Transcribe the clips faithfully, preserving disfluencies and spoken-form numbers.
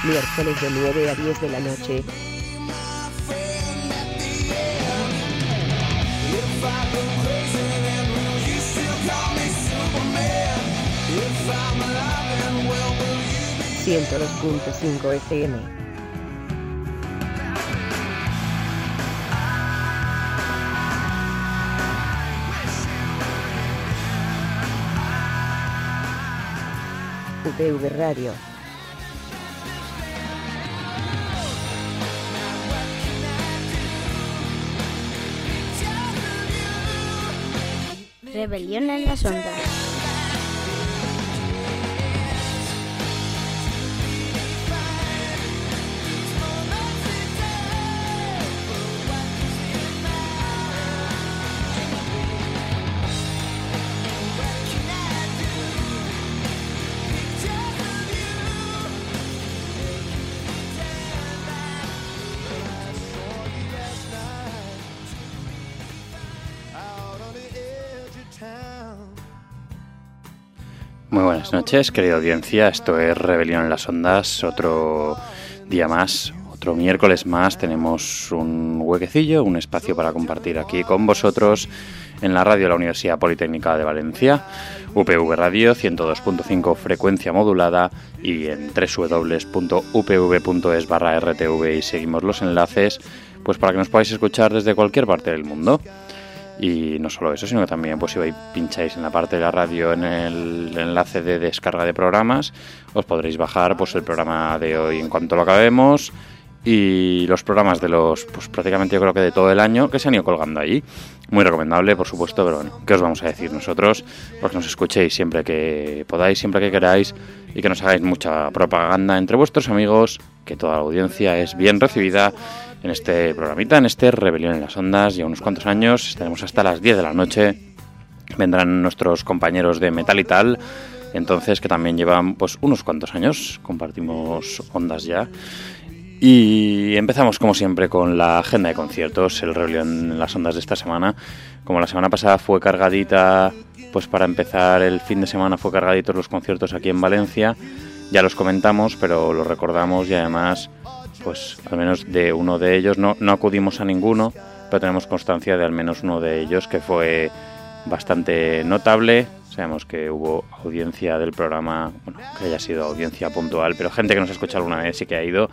miércoles de nueve a diez de la noche. ciento dos punto cinco F M. U P V Radio. Rebelión en las ondas. Muy buenas noches, querida audiencia. Esto es Rebelión en las Ondas. Otro día más, otro miércoles más. Tenemos un huequecillo, un espacio para compartir aquí con vosotros en la radio de la Universidad Politécnica de Valencia, U P V Radio ciento dos punto cinco frecuencia modulada y en doble u doble u doble u punto u p v punto es barra r t v, y seguimos los enlaces pues para que nos podáis escuchar desde cualquier parte del mundo. Y no solo eso, sino que también pues si vais, pincháis en la parte de la radio en el enlace de descarga de programas, os podréis bajar pues el programa de hoy en cuanto lo acabemos y los programas de los, pues prácticamente yo creo que de todo el año que se han ido colgando allí. Muy recomendable, por supuesto, pero bueno, ¿qué os vamos a decir nosotros? Pues que nos escuchéis siempre que podáis, siempre que queráis, y que nos hagáis mucha propaganda entre vuestros amigos, que toda la audiencia es bien recibida en este programita, en este Rebelión en las Ondas. Ya unos cuantos años, estaremos hasta las diez de la noche. Vendrán nuestros compañeros de Metal y Tal, entonces, que también llevan pues unos cuantos años, compartimos ondas ya. Y empezamos como siempre con la agenda de conciertos, el Rebelión en las Ondas de esta semana. Como la semana pasada fue cargadita, pues para empezar el fin de semana fue cargaditos los conciertos aquí en Valencia, ya los comentamos, pero los recordamos y además pues al menos de uno de ellos, no, no acudimos a ninguno, pero tenemos constancia de al menos uno de ellos que fue bastante notable. Sabemos que hubo audiencia del programa, bueno, que haya sido audiencia puntual, pero gente que nos ha escuchado alguna vez sí que ha ido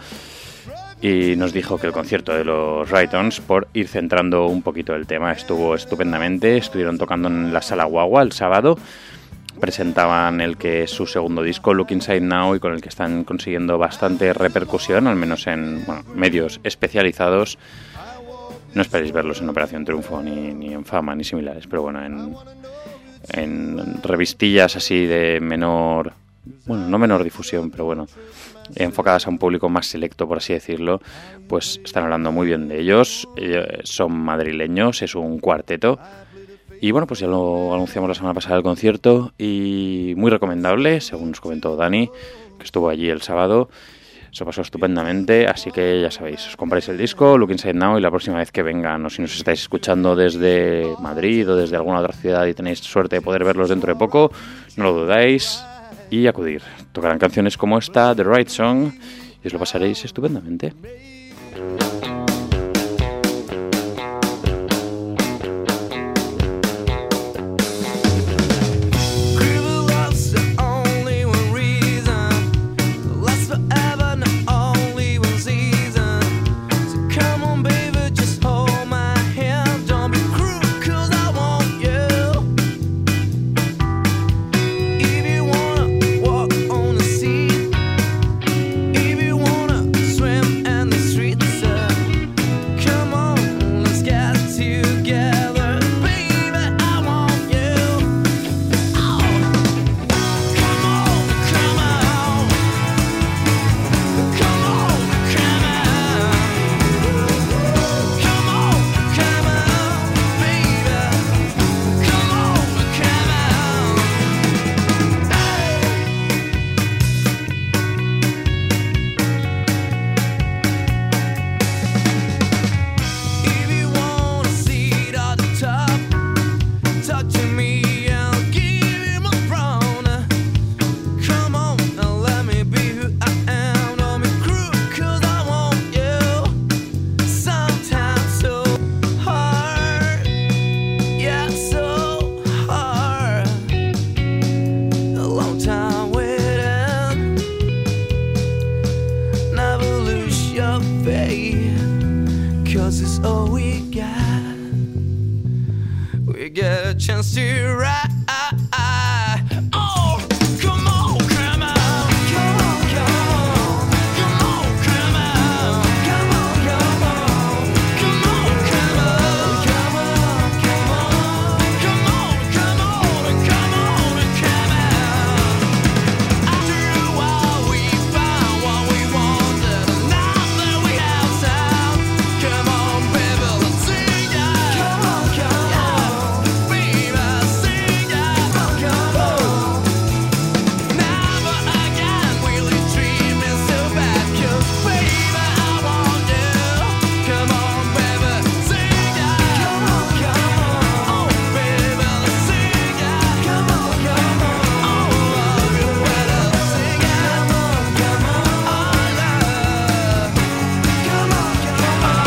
y nos dijo que el concierto de los Ride-Ons, por ir centrando un poquito el tema, estuvo estupendamente. Estuvieron tocando en la Sala Guagua el sábado. Presentaban el que es su segundo disco, Look Inside Now, y con el que están consiguiendo bastante repercusión, al menos en bueno, medios especializados. No esperéis verlos en Operación Triunfo, ni, ni en Fama, ni similares, pero bueno, en, en revistillas así de menor, bueno, no menor difusión, pero bueno, enfocadas a un público más selecto, por así decirlo, pues están hablando muy bien de ellos. Eh, son madrileños, es un cuarteto. Y bueno, pues ya lo anunciamos la semana pasada el concierto y muy recomendable, según nos comentó Dani, que estuvo allí el sábado. Se pasó estupendamente, así que ya sabéis, os compráis el disco, Look Inside Now, y la próxima vez que vengan, o si nos estáis escuchando desde Madrid o desde alguna otra ciudad y tenéis suerte de poder verlos dentro de poco, no lo dudáis y acudir. Tocarán canciones como esta, The Right Song, y os lo pasaréis estupendamente. Swim and the 'cause it's all we got. We get a chance to ride. Oh, come on, come on, come on, come on, come on, come on, come on, come on, come on, come on, come on, come on, come on, come on, come on, come on. After a while we found what we wanted, and now that we have sound, come on, baby, let's sing it. Come on, come on, baby, sing it. Come on. Never again will you treat me so bad, 'cause baby, I want you. Come on, baby, sing it. Come on, come on, oh baby, let's sing it. Come on, come on, oh love you better sing it. Come on, come on, oh love. Come on, come on.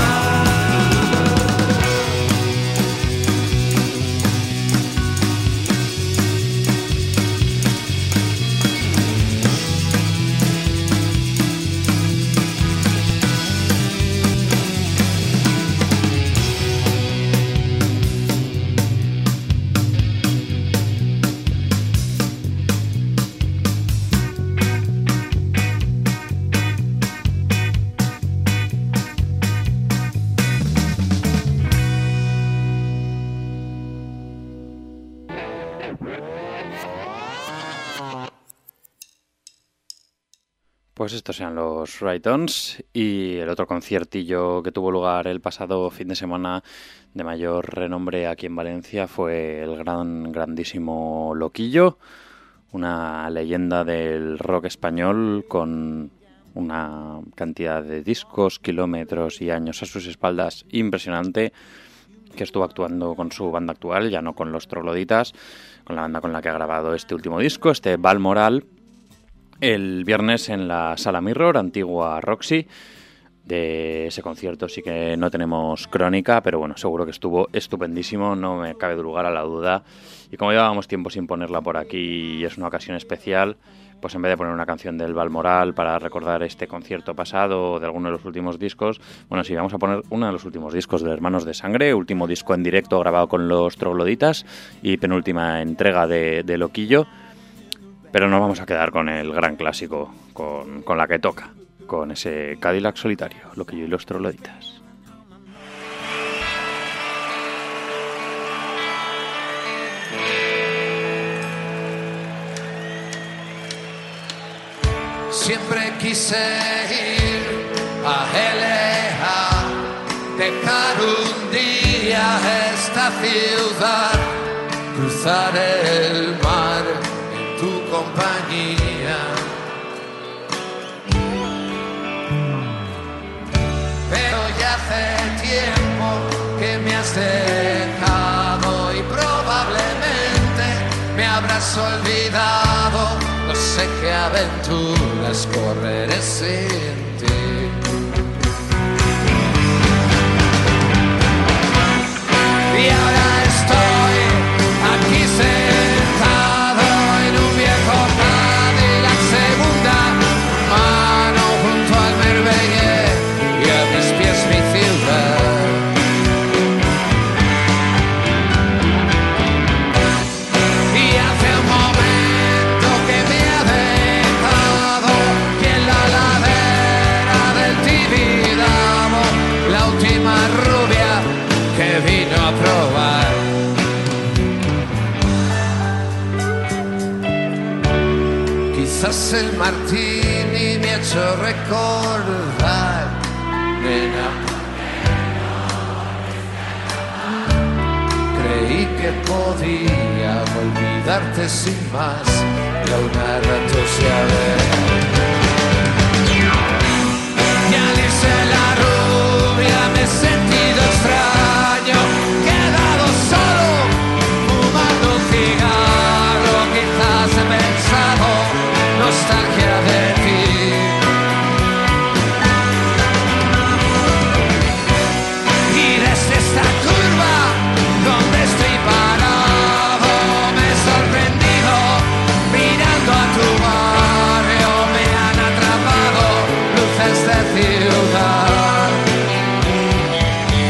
Pues estos eran los Right-Ons y el otro conciertillo que tuvo lugar el pasado fin de semana de mayor renombre aquí en Valencia fue el gran, grandísimo Loquillo, una leyenda del rock español con una cantidad de discos, kilómetros y años a sus espaldas impresionante, que estuvo actuando con su banda actual, ya no con los Trogloditas, con la banda con la que ha grabado este último disco, este Balmoral, el viernes en la Sala Mirror, antigua Roxy. De ese concierto sí que no tenemos crónica, pero bueno, seguro que estuvo estupendísimo, no me cabe lugar a la duda. Y como llevábamos tiempo sin ponerla por aquí y es una ocasión especial, pues en vez de poner una canción del Balmoral para recordar este concierto pasado o de alguno de los últimos discos, bueno, sí, vamos a poner uno de los últimos discos de Hermanos de Sangre, último disco en directo grabado con los Trogloditas y penúltima entrega de, de Loquillo. Pero nos vamos a quedar con el gran clásico, con, con la que toca, con ese Cadillac solitario, Loquillo y los Trogloditas. Siempre quise ir a L A, dejar un día esta ciudad, cruzar el mar en tu compañía. Pero ya hace tiempo que me has dejado y probablemente me habrás olvidado. No sé qué aventuras correré sin ti. Y ahora estoy aquí sentado en un viejo Cadillac segunda mano junto al Merveille y a mis pies mi ciudad. Y hace un momento que me ha dejado que en la ladera del Tibidabo la última rubia que vino a probar. Quizás el martini me ha hecho recordar, nena. Creí que podía olvidarte sin más, y a una rato se a ver. Y al irse la rubia me he sentido extraño, quedado solo, fumando un cigarro, quizás he pensado nostalgia de ti. Y desde esta curva donde estoy parado me he sorprendido mirando a tu barrio, me han atrapado luces de ciudad.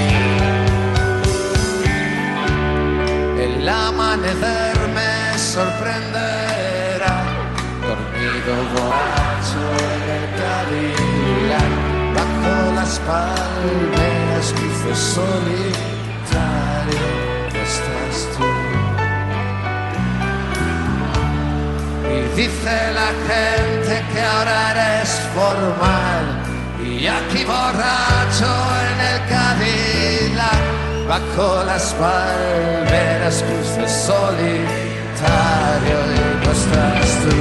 las palmeras cruce solitario, no estás tú. Y dice la gente que ahora eres formal, y aquí borracho en el Cadillac, bajo las palmeras cruce solitario, y no estás tú.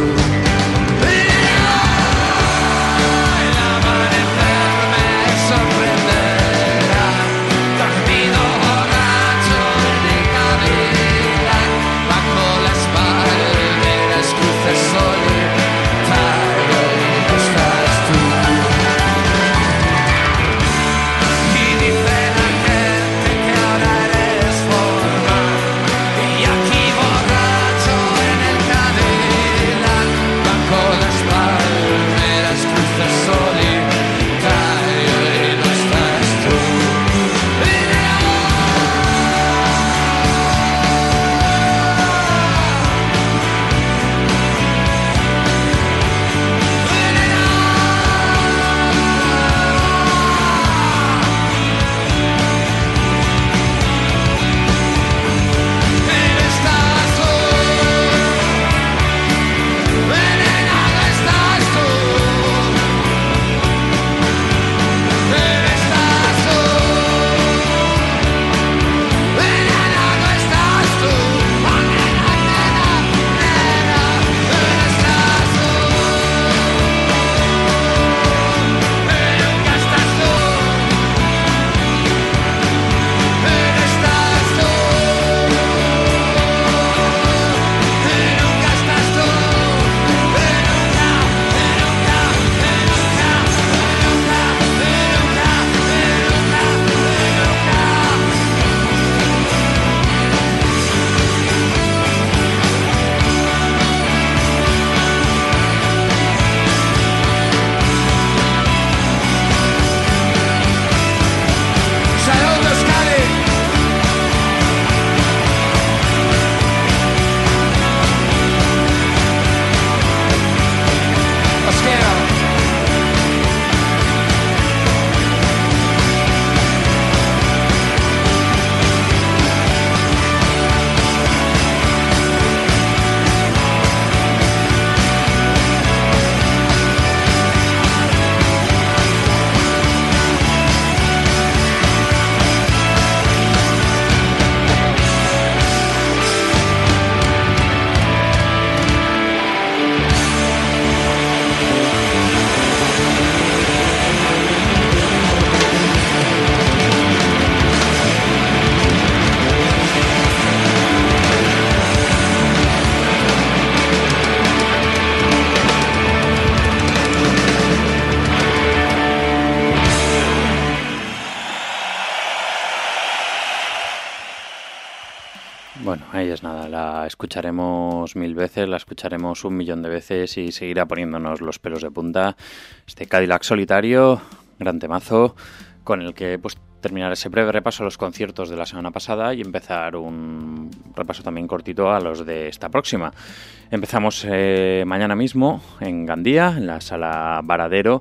Bueno, ahí es nada, la escucharemos mil veces, la escucharemos un millón de veces y seguirá poniéndonos los pelos de punta. Este Cadillac Solitario, gran temazo, con el que pues terminar ese breve repaso a los conciertos de la semana pasada y empezar un repaso también cortito a los de esta próxima. Empezamos eh, mañana mismo en Gandía, en la Sala Varadero,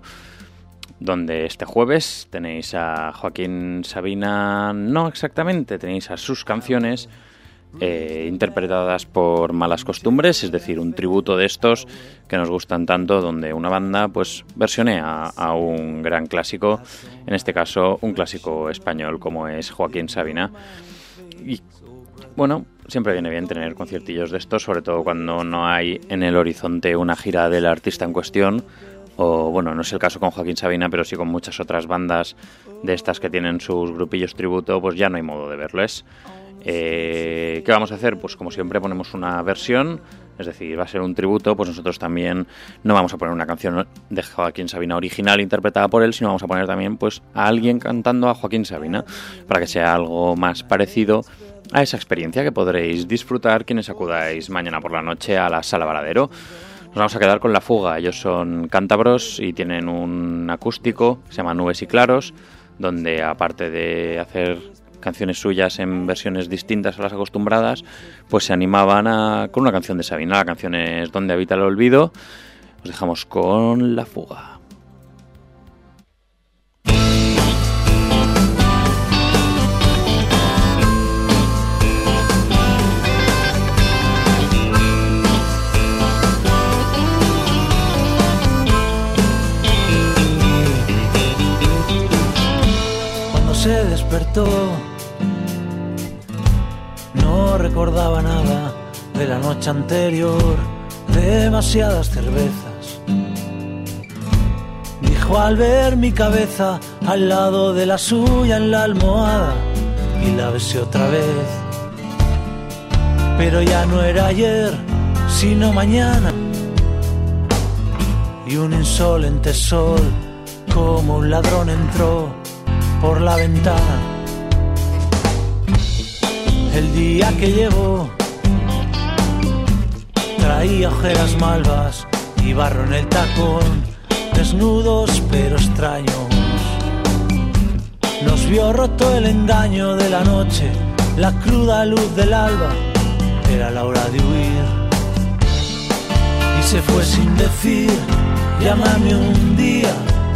donde este jueves tenéis a Joaquín Sabina, no exactamente, tenéis a sus canciones eh, interpretadas por Malas Costumbres, es decir, un tributo de estos que nos gustan tanto, donde una banda pues versionea a un gran clásico, en este caso un clásico español como es Joaquín Sabina. Y bueno, siempre viene bien tener conciertillos de estos, sobre todo cuando no hay en el horizonte una gira del artista en cuestión. O bueno, no es el caso con Joaquín Sabina, pero sí con muchas otras bandas de estas que tienen sus grupillos tributo, pues ya no hay modo de verles. Eh, ¿Qué vamos a hacer? Pues como siempre ponemos una versión, es decir, va a ser un tributo, pues nosotros también no vamos a poner una canción de Joaquín Sabina original interpretada por él, sino vamos a poner también pues a alguien cantando a Joaquín Sabina, para que sea algo más parecido a esa experiencia que podréis disfrutar quienes acudáis mañana por la noche a la Sala Varadero. Nos vamos a quedar con La Fuga. Ellos son cántabros y tienen un acústico que se llama Nubes y Claros, donde aparte de hacer canciones suyas en versiones distintas a las acostumbradas, pues se animaban a, con una canción de Sabina. La canción es Donde habita el olvido. Os dejamos con La Fuga. Donde despertó. No recordaba nada de la noche anterior, demasiadas cervezas. Dijo al ver mi cabeza al lado de la suya en la almohada, y la besé otra vez. Pero ya no era ayer, sino mañana. Y un insolente sol, como un ladrón, entró por la ventana. El día que llegó traía ojeras malvas y barro en el tacón, desnudos pero extraños. Nos vio roto el engaño de la noche, la cruda luz del alba, era la hora de huir. Y se fue sin decir, llámame un día.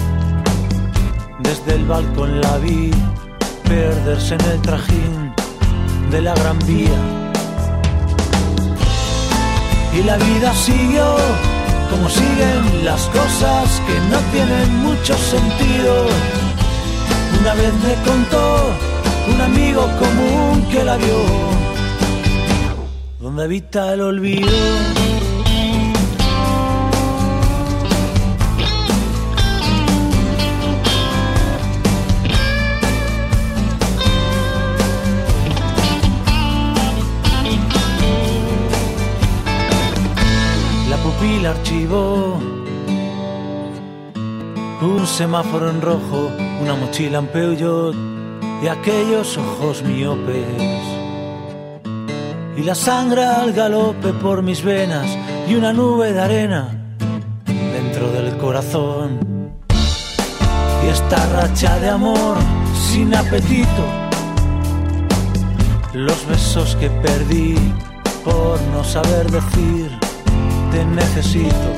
Desde el balcón la vi perderse en el trajín de la Gran Vía. Y la vida siguió como siguen las cosas que no tienen mucho sentido. Una vez me contó un amigo común que la vio, donde habita el olvido. La pupila archivó un semáforo en rojo, una mochila en Peugeot y aquellos ojos miopes. Y la sangre al galope por mis venas y una nube de arena dentro del corazón. Y esta racha de amor sin apetito, los besos que perdí por no saber decir te necesito.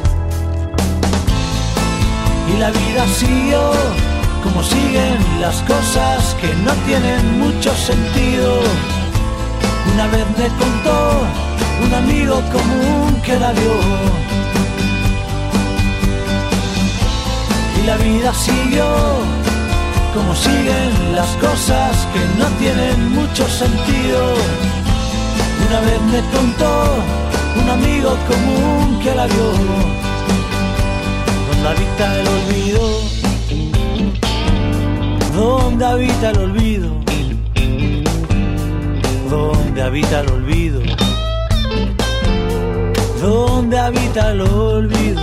Y la vida siguió como siguen las cosas que no tienen mucho sentido. Una vez me contó un amigo común que la vio. Y la vida siguió como siguen las cosas que no tienen mucho sentido. Una vez me contó un amigo común que la vio. Donde habita el olvido, donde habita el olvido, donde habita el olvido, donde habita el olvido.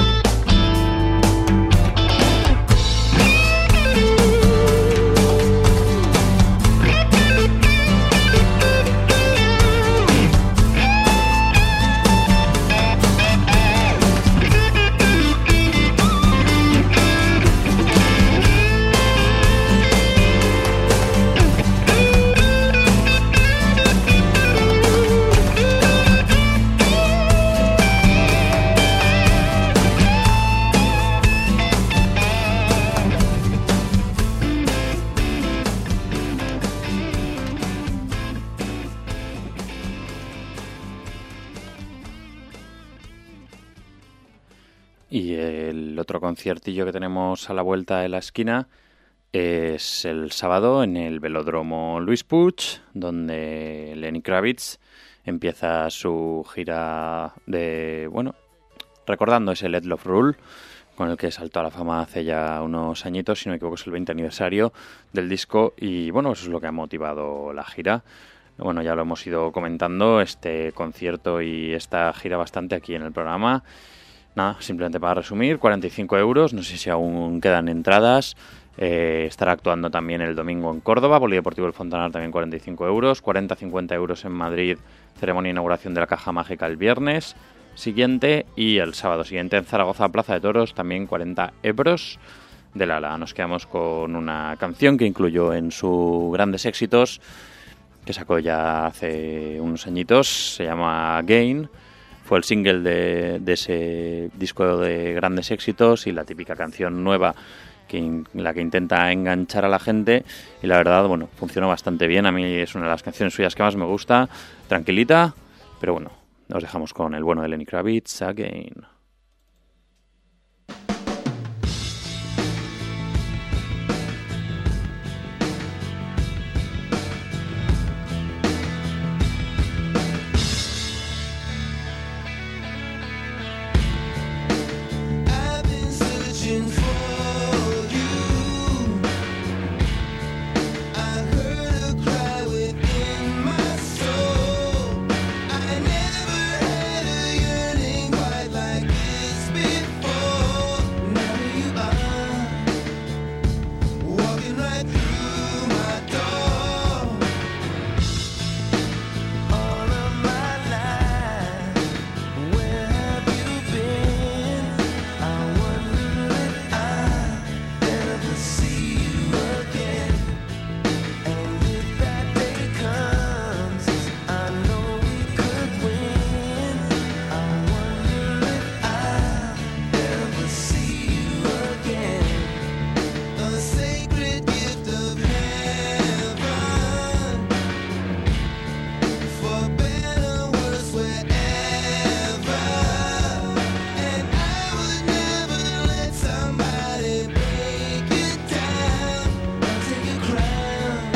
Y el otro conciertillo que tenemos a la vuelta de la esquina es el sábado en el Velódromo Luis Puig, donde Lenny Kravitz empieza su gira de, bueno, recordando ese Let Love Rule, con el que saltó a la fama hace ya unos añitos, si no me equivoco es el veinte aniversario del disco, y bueno, eso es lo que ha motivado la gira. Bueno, ya lo hemos ido comentando, este concierto y esta gira bastante aquí en el programa. Nada, simplemente para resumir, cuarenta y cinco euros, no sé si aún quedan entradas. Eh, estará actuando también el domingo en Córdoba, Polideportivo El Fontanar también cuarenta y cinco euros, cuarenta a cincuenta euros en Madrid, ceremonia de inauguración de la Caja Mágica el viernes siguiente, y el sábado siguiente en Zaragoza, Plaza de Toros, también cuarenta euros de Lala. Nos quedamos con una canción que incluyó en sus grandes éxitos, que sacó ya hace unos añitos, se llama Gain. Fue el single de, de ese disco de grandes éxitos y la típica canción nueva que in, la que intenta enganchar a la gente, y la verdad, bueno, funcionó bastante bien. A mí es una de las canciones suyas que más me gusta, tranquilita, pero bueno, nos dejamos con el bueno de Lenny Kravitz, Again. searching for you. I heard a cry within my soul. I never had a yearning quite like this before. Now you are walking right through my door. All of my life, where have you been? I wonder if I'll ever see you again. And if that day comes, I know we could win. I wonder if I'll ever see you again. A sacred gift of heaven, for better or worse, wherever. And I would never let somebody break you down or take your crown.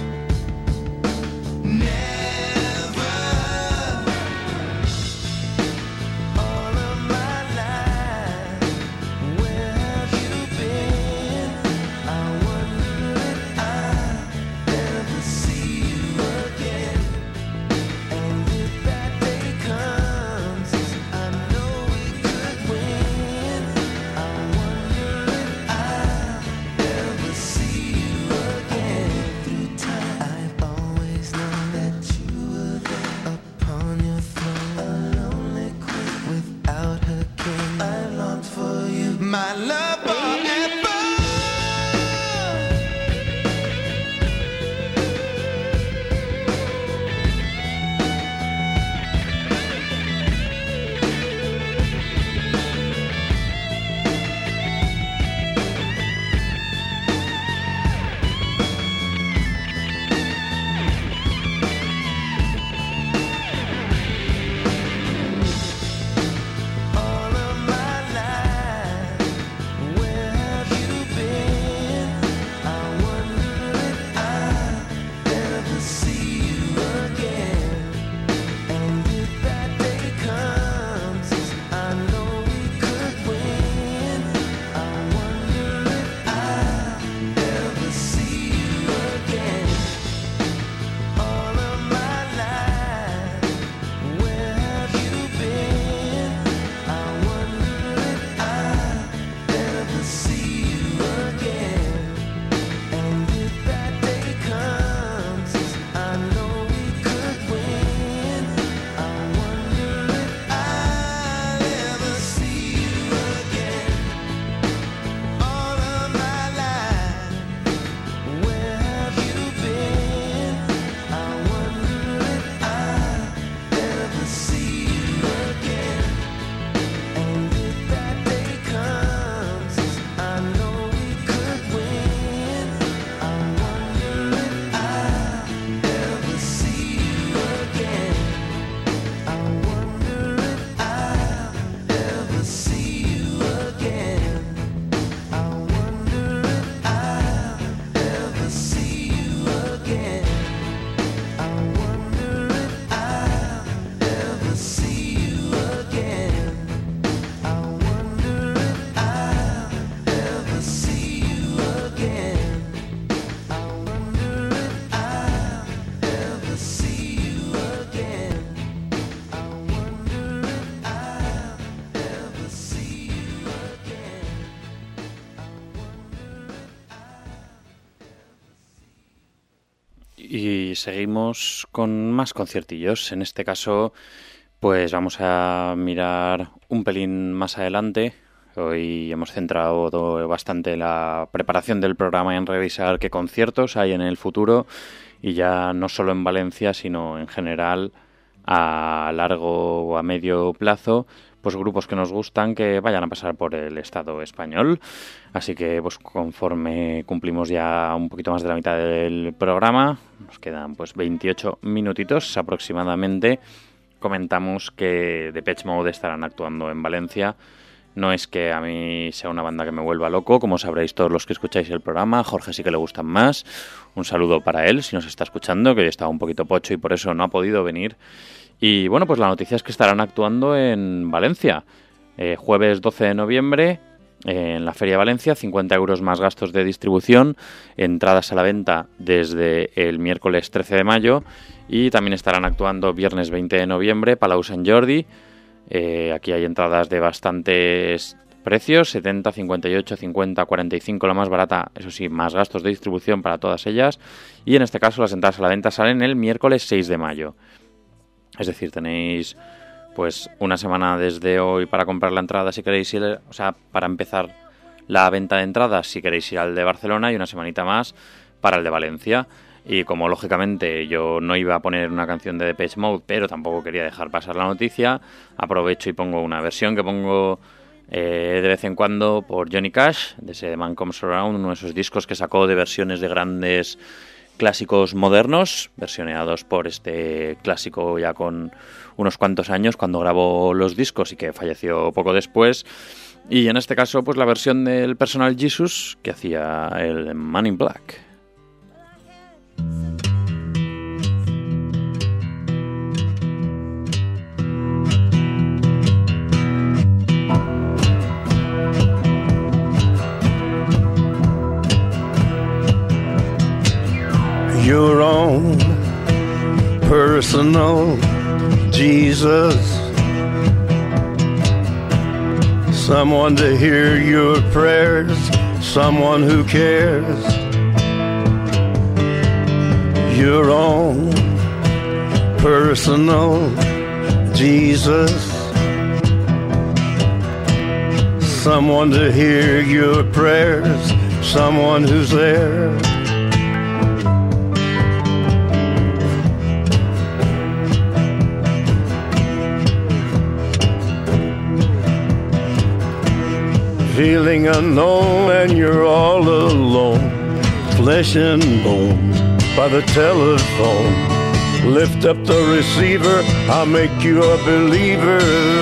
Never. All of my life, where have you been? I wonder if I'll ever see you again. And if that day comes, I know we could win. I wonder if I'll ever see you again. Through time, I've always known that you were there upon your throne, a lonely queen without her king. I longed for you, my love forever. All of my life, where have you been? I wonder if I'll ever see you again. And if that day comes, I know we could win. I wonder if I'll ever see you again. All of my life, where have you been? I wonder if I'll ever see you again. And if that day comes, I know we could win. I wonder if I'll ever see you again. All of my life, where have you been? I wonder if I'll ever see you again. And if that day comes, I know we could win. I wonder if I'll ever see you again. I wonder if I'll ever see you again. I wonder if I'll ever see you again. I wonder if I'll ever see you again. I wonder if I'll ever see you again. I wonder if I'll ever see you again. I wonder if I'll ever see you again. Y seguimos con más conciertillos. En este caso, pues vamos a mirar un pelín más adelante. Hoy hemos centrado todo- bastante la preparación del programa en revisar qué conciertos hay en el futuro, y ya no solo en Valencia, sino en general a largo o a medio plazo, pues grupos que nos gustan que vayan a pasar por el Estado español. Así que pues conforme cumplimos ya un poquito más de la mitad del programa, nos quedan pues veintiocho minutitos aproximadamente, comentamos que Depeche Mode estarán actuando en Valencia. No es que a mí sea una banda que me vuelva loco, como sabréis todos los que escucháis el programa. A Jorge sí que le gustan más. Un saludo para él, si nos está escuchando, que hoy estaba un poquito pocho y por eso no ha podido venir. Y bueno, pues la noticia es que estarán actuando en Valencia. Eh, jueves doce de noviembre, en la Feria de Valencia, cincuenta euros más gastos de distribución, entradas a la venta desde el miércoles trece de mayo y también estarán actuando viernes veinte de noviembre, Palau Sant Jordi. Eh, aquí hay entradas de bastantes precios, setenta, cincuenta y ocho, cincuenta, cuarenta y cinco la más barata, eso sí, más gastos de distribución para todas ellas, y en este caso las entradas a la venta salen el miércoles seis de mayo. Es decir, tenéis pues una semana desde hoy para comprar la entrada si queréis ir, o sea, para empezar la venta de entradas si queréis ir al de Barcelona y una semanita más para el de Valencia. Y como lógicamente yo no iba a poner una canción de Depeche Mode, pero tampoco quería dejar pasar la noticia, aprovecho y pongo una versión que pongo eh, de vez en cuando por Johnny Cash, de ese The Man Comes Around, uno de esos discos que sacó de versiones de grandes clásicos modernos, versioneados por este clásico ya con unos cuantos años cuando grabó los discos y que falleció poco después. Y en este caso, pues la versión del Personal Jesus que hacía el Man in Black. Your own personal Jesus, someone to hear your prayers, someone who cares. Your own personal Jesus, someone to hear your prayers, someone who's there. Feeling unknown and you're all alone, flesh and bone by the telephone. Lift up the receiver, I'll make you a believer.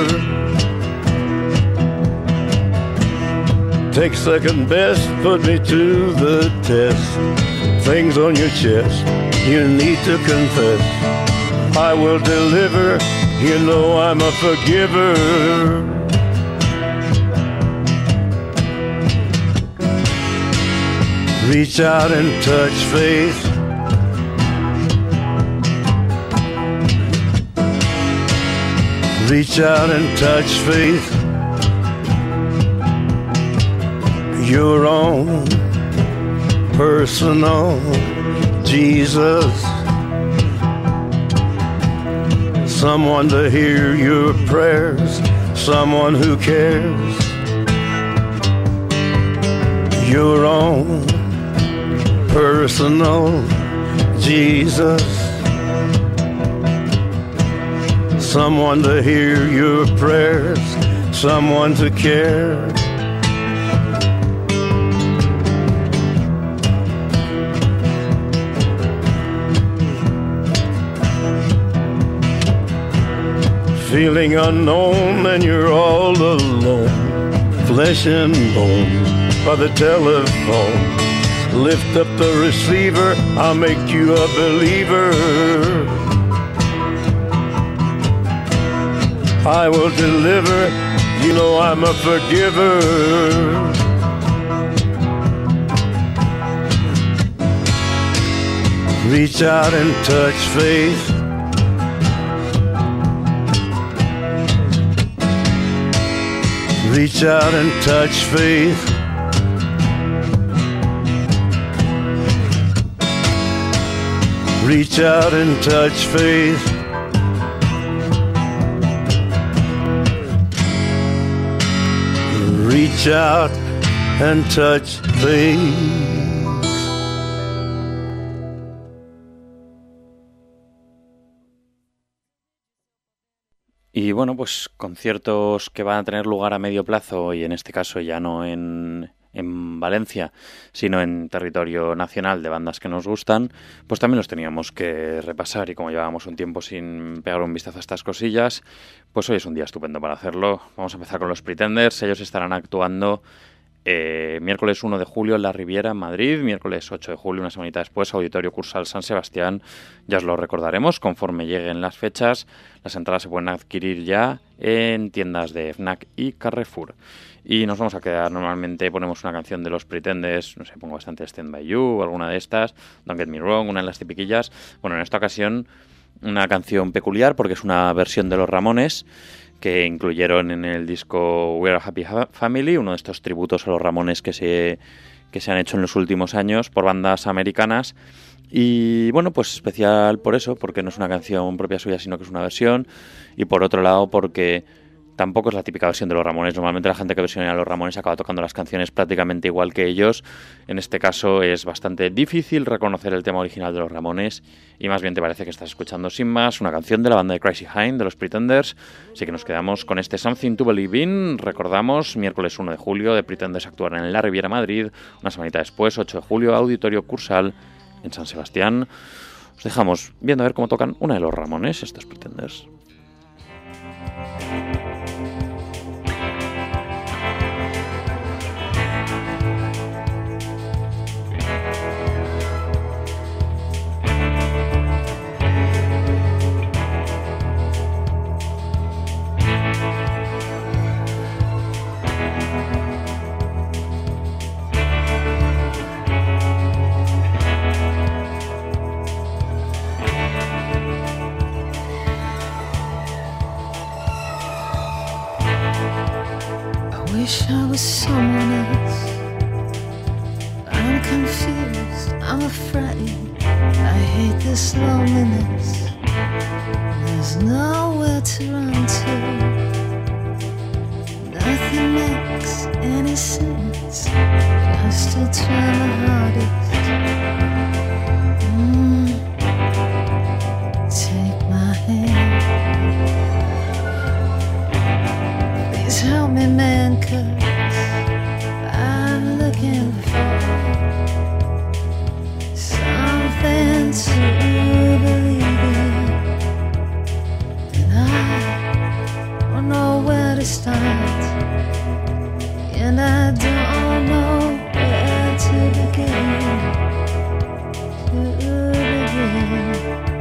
Take second best, put me to the test. Things on your chest, you need to confess. I will deliver, you know I'm a forgiver. Reach out and touch faith. Reach out and touch faith. Your own personal Jesus. Someone to hear your prayers, someone who cares. Your own personal Jesus, someone to hear your prayers, someone to care. Feeling unknown and you're all alone, flesh and bone by the telephone. Lift up the receiver, I'll make you a believer. I will deliver, you know I'm a forgiver. Reach out and touch faith. Reach out and touch faith. Reach out and touch faith. Reach out and touch faith. Y bueno, pues conciertos que van a tener lugar a medio plazo y en este caso ya no en, en Valencia, sino en territorio nacional de bandas que nos gustan, pues también los teníamos que repasar y como llevábamos un tiempo sin pegar un vistazo a estas cosillas, pues hoy es un día estupendo para hacerlo. Vamos a empezar con los Pretenders. Ellos estarán actuando Eh, miércoles uno de julio en La Riviera, en Madrid. Miércoles ocho de julio, una semanita después, Auditorio Cursal San Sebastián. Ya os lo recordaremos conforme lleguen las fechas. Las entradas se pueden adquirir ya en tiendas de Fnac y Carrefour. Y nos vamos a quedar, normalmente ponemos una canción de los Pretenders, no sé, pongo bastante Stand By You, alguna de estas, Don't Get Me Wrong, una de las tipiquillas. Bueno, en esta ocasión una canción peculiar porque es una versión de Los Ramones que incluyeron en el disco We Are a Happy Family, uno de estos tributos a los Ramones que se, que se han hecho en los últimos años por bandas americanas. Y bueno, pues especial por eso, porque no es una canción propia suya, sino que es una versión. Y por otro lado, porque tampoco es la típica versión de los Ramones. Normalmente la gente que versiona a los Ramones acaba tocando las canciones prácticamente igual que ellos. En este caso es bastante difícil reconocer el tema original de los Ramones y más bien te parece que estás escuchando sin más una canción de la banda de Crazy Hind, de los Pretenders. Así que nos quedamos con este Something to Believe In. Recordamos, miércoles uno de julio, The Pretenders actuarán en La Riviera, Madrid. Una semanita después, ocho de julio, Auditorio Cursal en San Sebastián. Os dejamos viendo a ver cómo tocan una de los Ramones, estos Pretenders. I was someone else. I'm confused, I'm afraid. I hate this loneliness. There's nowhere to run to. Nothing makes any sense. But I still try my hardest. Mm. Take my hand. Please help me, man, 'cause I'm looking for something to believe in, and I don't know where to start, and I don't know where to begin, to begin.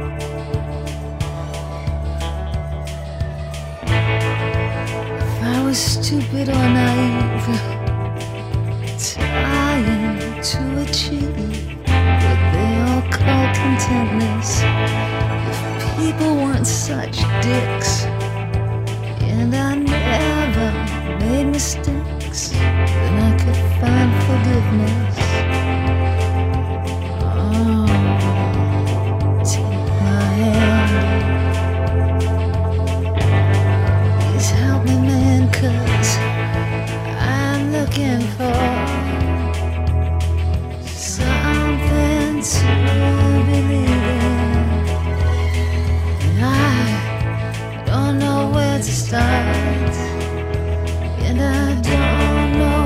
If I was stupid or naive, trying to achieve what they all call contentness. If people weren't such dicks, and I never made mistakes, then I could find forgiveness. Oh, take my hand. Please help me, man, 'cause I'm looking for something to believe in, and I don't know where to start, and I don't know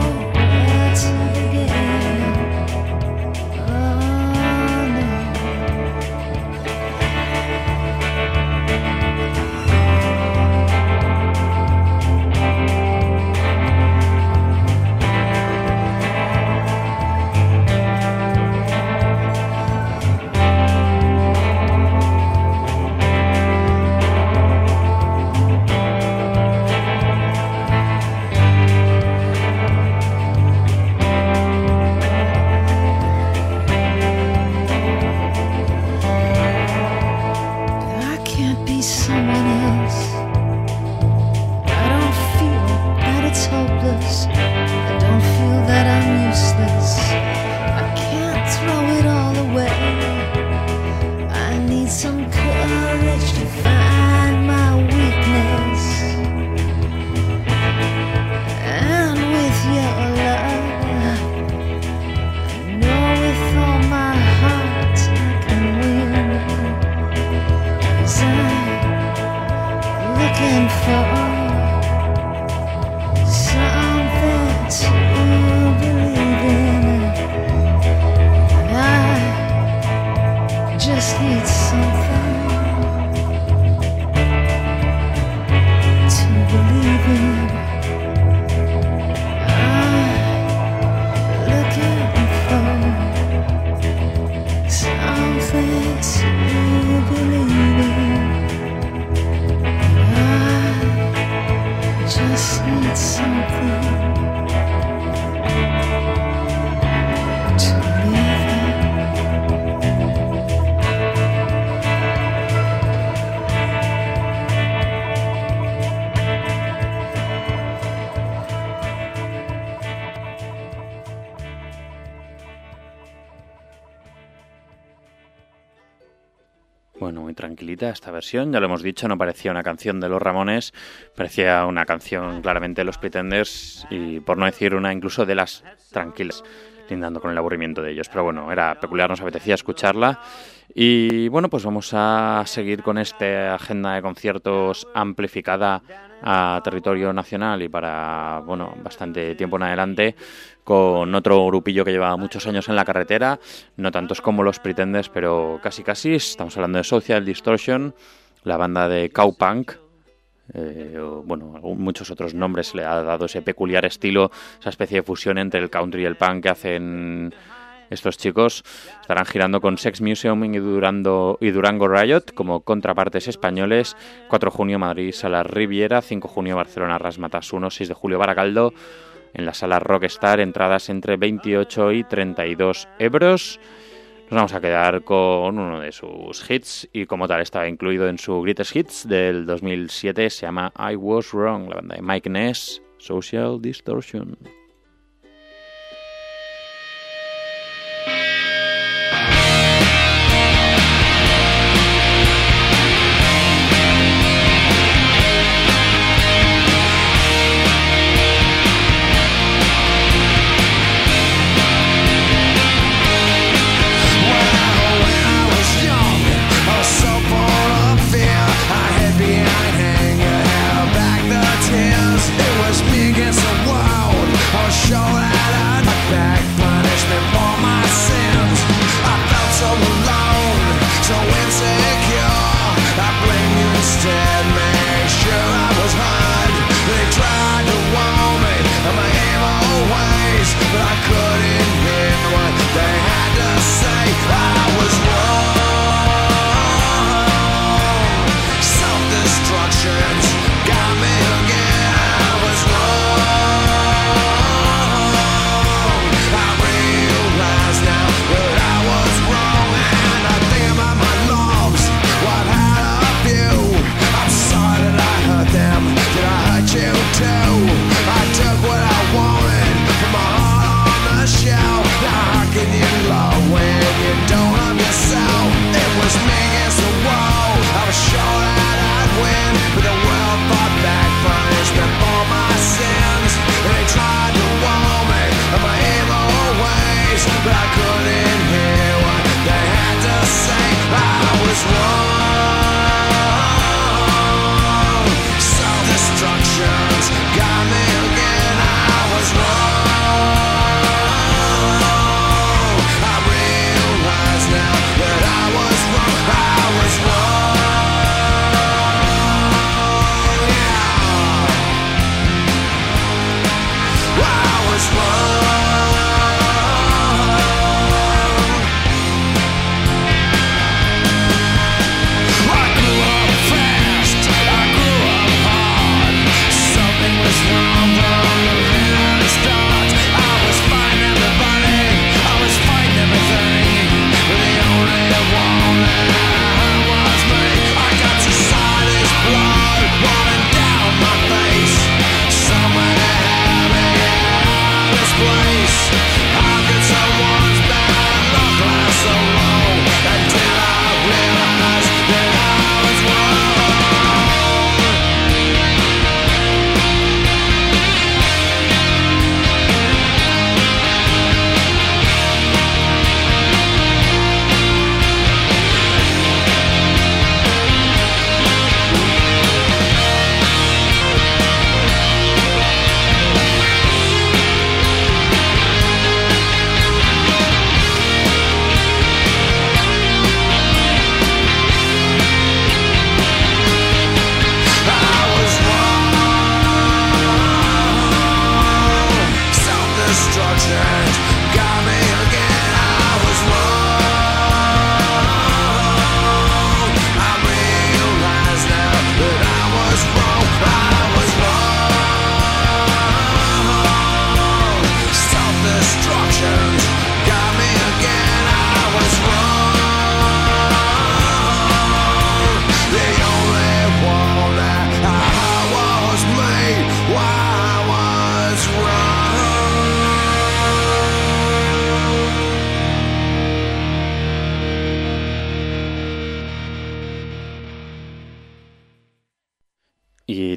Bueno, muy tranquilita esta versión, ya lo hemos dicho, no parecía una canción de los Ramones, parecía una canción claramente de los Pretenders y por no decir una incluso de las tranquilas, lindando con el aburrimiento de ellos. Pero bueno, era peculiar, nos apetecía escucharla. Y bueno, pues vamos a seguir con esta agenda de conciertos amplificada a territorio nacional y para, bueno, bastante tiempo en adelante, con otro grupillo que lleva muchos años en la carretera, no tantos como los Pretenders, pero casi casi. Estamos hablando de Social Distortion, la banda de Cowpunk. Eh, o, bueno, muchos otros nombres se le ha dado ese peculiar estilo, esa especie de fusión entre el country y el punk que hacen estos chicos. Estarán girando con Sex Museum y Durango, y Durango Riot como contrapartes españoles. cuatro de junio Madrid, Sala Riviera. cinco de junio Barcelona, Razzmatazz uno. seis de julio Baracaldo, en la Sala Rockstar. Entradas entre veintiocho y treinta y dos euros. Nos vamos a quedar con uno de sus hits y como tal estaba incluido en su Greatest Hits del dos mil siete. Se llama I Was Wrong, la banda de Mike Ness, Social Distortion.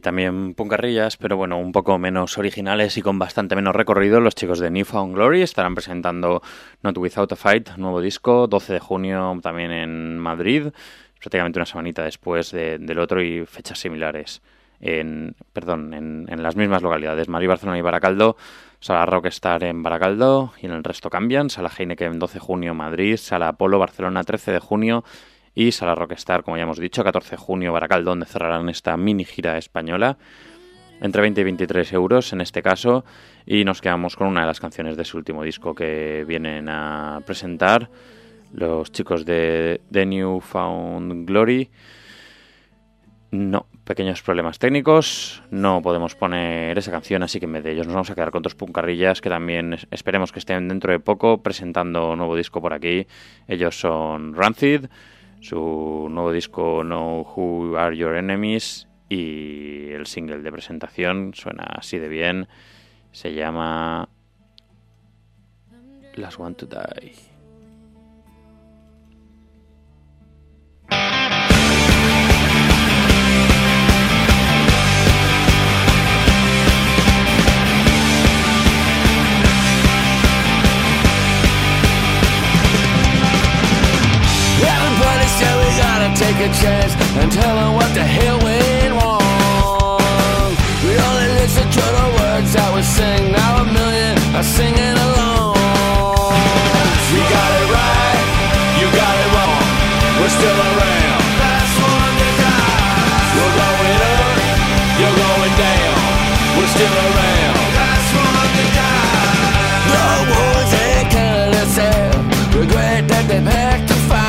también puncarrillas, pero bueno, un poco menos originales y con bastante menos recorrido. Los chicos de New Found Glory estarán presentando Not Without a Fight, nuevo disco, doce de junio también en Madrid, prácticamente una semanita después de, del otro, y fechas similares en, perdón, en, en las mismas localidades, Madrid, Barcelona y Baracaldo. Sala Rockstar en Baracaldo y en el resto cambian. Sala Heineken doce de junio Madrid, Sala Apolo Barcelona trece de junio y Sala Rockstar, como ya hemos dicho, catorce de junio Baracaldo, donde cerrarán esta mini gira española. Entre veinte y veintitrés euros en este caso, y nos quedamos con una de las canciones de su último disco que vienen a presentar los chicos de The New Found Glory. No, pequeños problemas técnicos, no podemos poner esa canción, así que en vez de ellos nos vamos a quedar con dos puncarrillas que también esperemos que estén dentro de poco presentando nuevo disco por aquí. Ellos son Rancid, su nuevo disco Know Who Are Your Enemies, y el single de presentación suena así de bien, se llama Last One to Die. Everybody said we gotta take a chance and tell them what the hell went wrong. We only listen to the words that we sing. Now a million are singing along. We got it right, you got it wrong. We're still around. Last one to die. We're going up, you're going down. We're still around. Last one to die. The ones that Canada said regret that they packed to fight.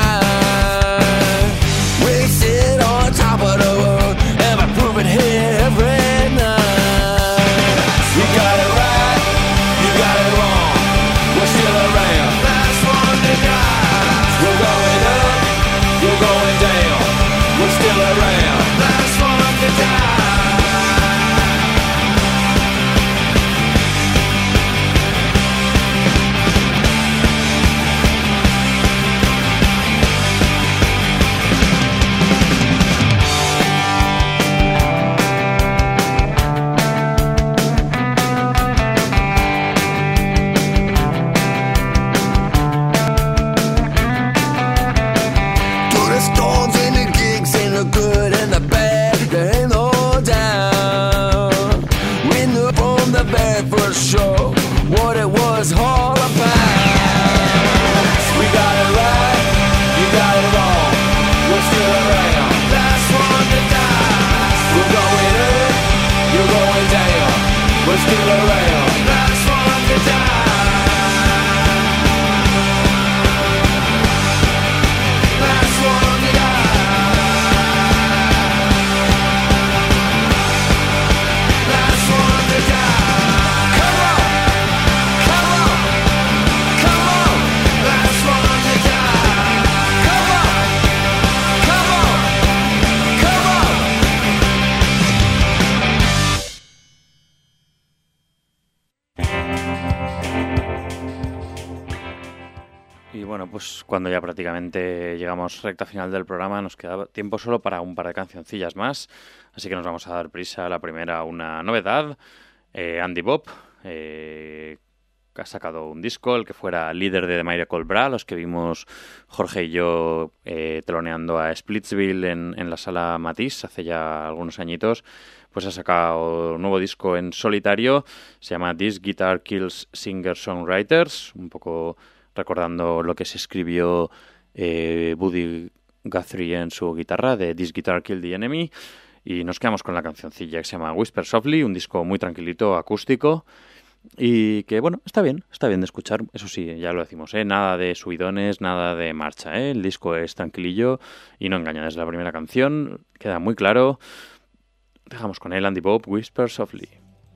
Top of the world, and I prove it here every night. You got it right, you got it wrong. We're still around. Last one to die. We're going up, you're going down. We're still around. Last one to die. Show what it was all about. We got it right, you got it wrong. We're still around. Last one to die. We're going up, you're going down. We're still around. Last one to die. Last one to die. Last one to die. Y bueno, pues cuando ya prácticamente llegamos recta final del programa, nos queda tiempo solo para un par de cancioncillas más, así que nos vamos a dar prisa. La primera, una novedad, eh, Andy Bob, eh, ha sacado un disco, el que fuera líder de The Miracle Bra, los que vimos Jorge y yo eh, teloneando a Splitsville en, en la sala Matisse hace ya algunos añitos. Pues ha sacado un nuevo disco en solitario, se llama This Guitar Kills Singer-Songwriters, un poco recordando lo que se escribió eh, Buddy Guthrie en su guitarra, de This Guitar Killed the Enemy, y nos quedamos con la cancioncilla que se llama Whisper Softly, un disco muy tranquilito, acústico, y que, bueno, está bien, está bien de escuchar, eso sí, ya lo decimos, ¿eh? Nada de subidones, nada de marcha, ¿eh? El disco es tranquilillo y no engaña, desde la primera canción, queda muy claro. Dejamos con él, Andy Bob, Whisper Softly.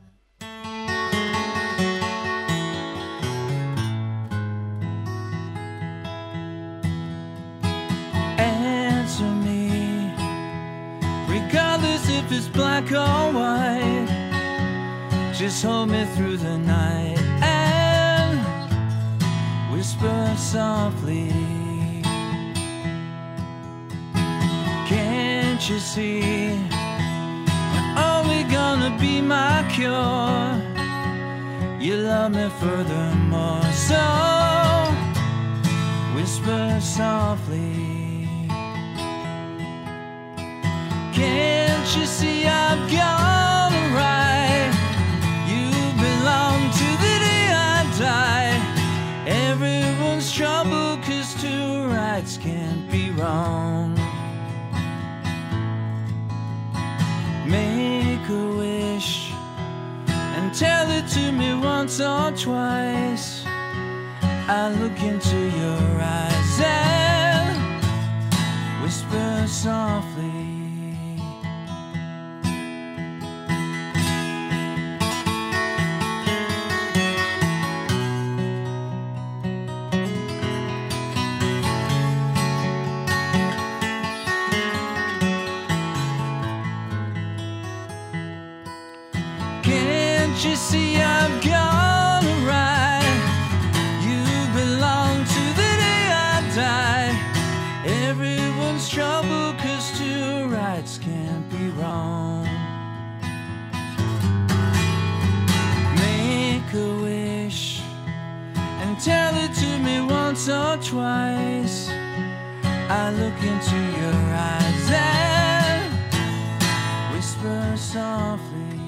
Answer me, regardless if it's black or white. Just hold me through the night and whisper softly. Can't you see? Only cure. You love me furthermore, so whisper softly. Can't you see I've gone right? You belong to the day I die. Everyone's trouble, 'cause two rights can't be wrong. Make a wish and tell it to me once or twice. I look into your eyes and whisper softly. Can't you see I've gone right? You belong to the day I die. Everyone's trouble, 'cause two rights can't be wrong. Make a wish and tell it to me once or twice. I look into your eyes and whisper softly.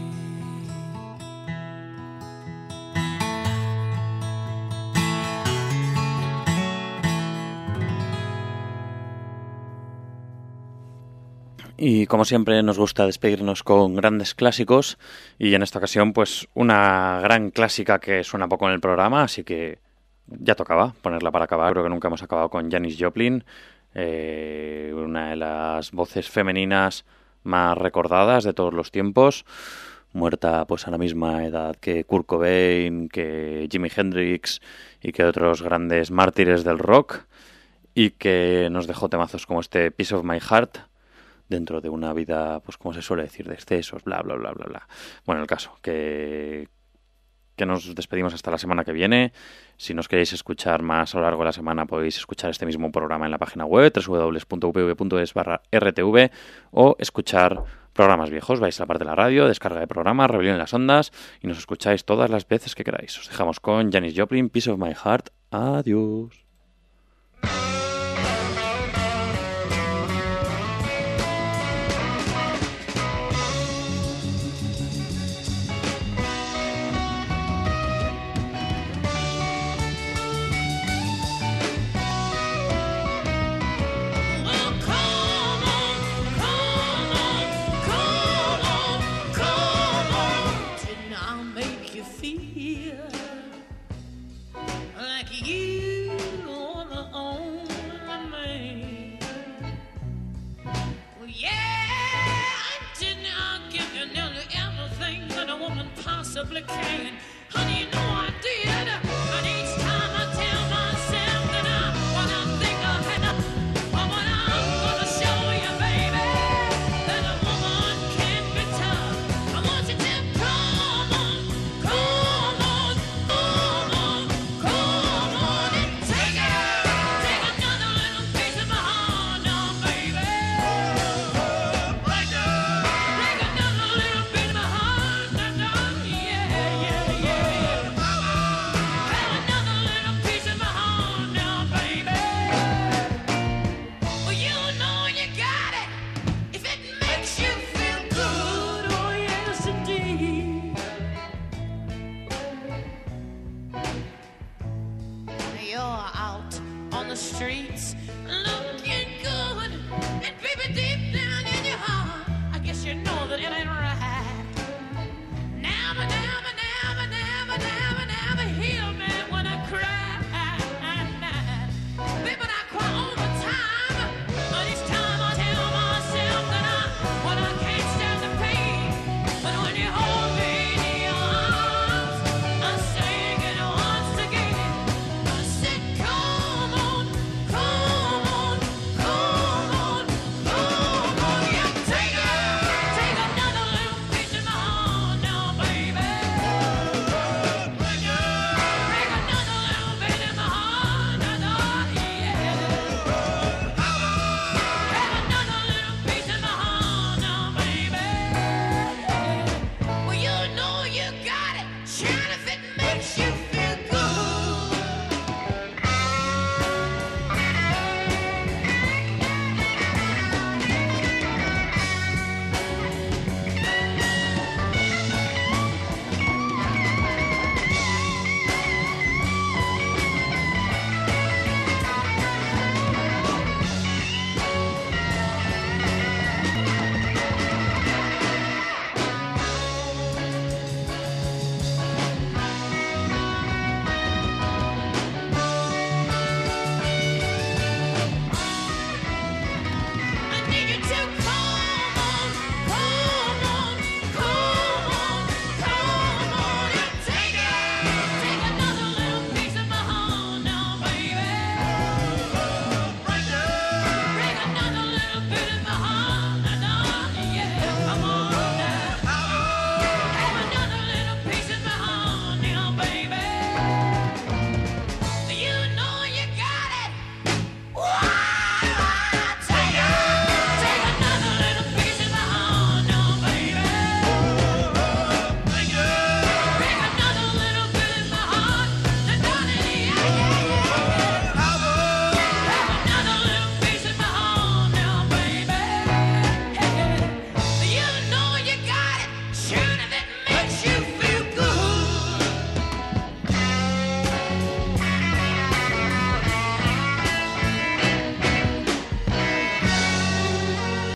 Y como siempre nos gusta despedirnos con grandes clásicos y en esta ocasión pues una gran clásica que suena poco en el programa, así que ya tocaba ponerla para acabar. Creo que nunca hemos acabado con Janis Joplin, eh, una de las voces femeninas más recordadas de todos los tiempos, muerta pues a la misma edad que Kurt Cobain, que Jimi Hendrix y que otros grandes mártires del rock, y que nos dejó temazos como este Piece of My Heart, dentro de una vida, pues como se suele decir, de excesos, bla, bla, bla, bla, bla. Bueno, el caso, que, que nos despedimos hasta la semana que viene. Si nos queréis escuchar más a lo largo de la semana, podéis escuchar este mismo programa en la página web, doble u doble u doble u punto u p v punto es barra r t v, o escuchar programas viejos. Vais a la parte de la radio, descarga de programas, Rebelión en las Ondas, y nos escucháis todas las veces que queráis. Os dejamos con Janis Joplin, Piece of My Heart. Adiós. Can. Honey, you know I did. But each time I tell myself that I wanna think ahead, but when I'm gonna show you, baby, that a woman can be tough. I want you to come on, come on, come on, come on and take it. Take another little piece of my heart now, baby. Take another little bit of my heart now. Streets looking good, and baby, deep down in your heart, I guess you know that it ain't right.